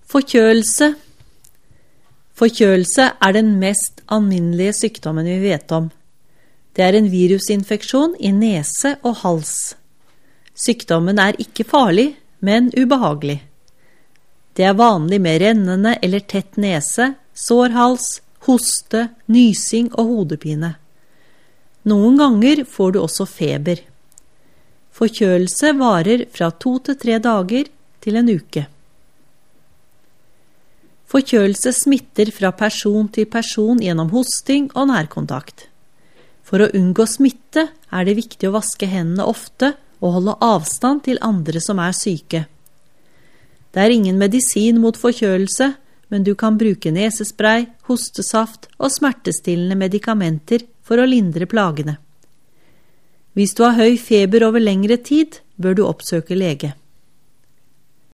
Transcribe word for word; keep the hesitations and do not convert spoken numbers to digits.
Forkjølelse. Forkjølelse er den mest alminnelige sykdommen vi vet om. Det er en virusinfeksjon i nese og hals. Sykdommen er ikke farlig, men ubehagelig. Det er vanlig med rennende eller tett nese, sår hals, hoste, nysing og hodepine. Noen ganger får du også feber. Forkjølelse varer fra to til tre dager til en uke. Forkjølelse smitter fra person til person gjennom hosting og nærkontakt. For å unngå smitte er det viktig å vaske hendene ofte og holde avstand til andre som er syke. Det er ingen medisin mot forkjølelse, men du kan bruke nesespray, hostesaft og smertestillende medikamenter for å lindre plagene. Hvis du har høy feber over lengre tid, bør du oppsøke lege.